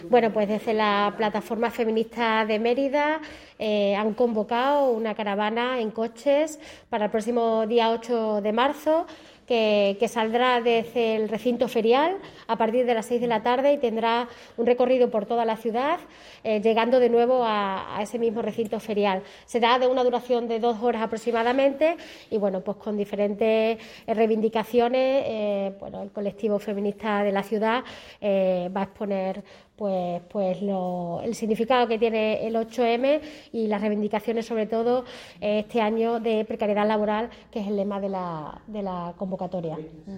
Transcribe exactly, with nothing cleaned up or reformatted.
Bueno, pues desde la Plataforma Feminista de Mérida eh, han convocado una caravana en coches para el próximo día ocho de marzo que, que saldrá desde el recinto ferial a partir de las seis de la tarde y tendrá un recorrido por toda la ciudad, eh, llegando de nuevo a, a ese mismo recinto ferial. Será de una duración de dos horas aproximadamente y, bueno, pues con diferentes eh, reivindicaciones, eh, bueno, el colectivo feminista de la ciudad eh, va a exponer pues, pues lo, el significado que tiene el ocho eme y las reivindicaciones, sobre todo eh, este año de precariedad laboral, que es el lema de la, de la convocatoria.